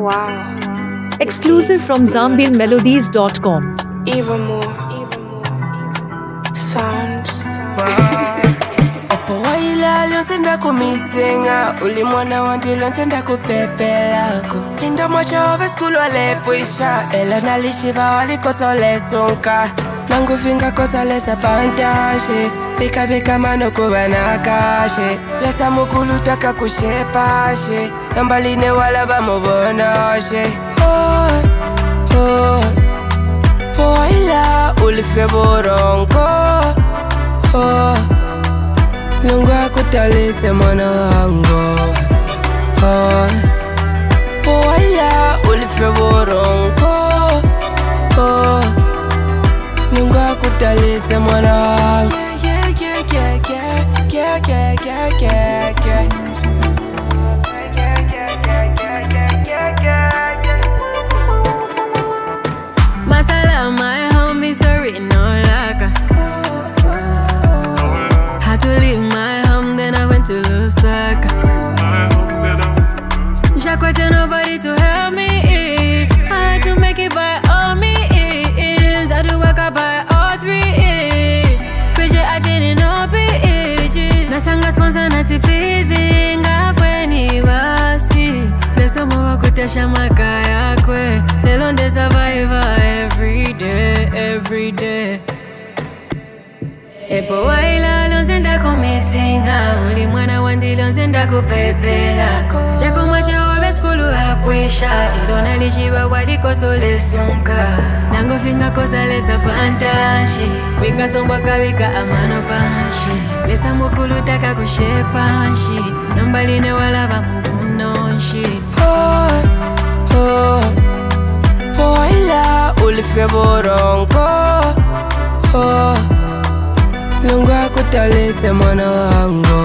Wow. Exclusive from ZambianMelodies.com. Even more sounds. Waila lonsenda kumisenga uli mwana wanti lonsenda kupepelako Linda mwacha ove skulu walepuisha ela nalishiba walikosa lesonka Nangu finga kosa lesa pantashe Bika bika mano kubana kashe Lesa mukulu taka kushepashe Nambaline wala bamubonashe Waila ulife boronko Lungu akutalise mwana wangu Waila ulife boronko Lungu akutalise mwana wangu Masala my homie sorry no laka Had to leave my home then I went to Lusaka Jakwete nobody to help me I had to make it by all means I had to work out by all three Pressure I didn't know PG Nasanga sponsor nati pleasing Afweni basi Lesa mwa kutesha makaya kwe Lelo nde survivor every day Epo waila lonsenda kumisinga Uli mwana wandi lonsenda kupepelako Chako mwacha obe skulu apwisha Ilona lishiba wadiko sole sunka Nango finga kosa lesa pantashi Wika sombwaka wika amano panshi Lesa mukulu taka kushepanshi Nambaline wala bamubunonshi Waila ulife boronko Lungu akutalise mwana wangu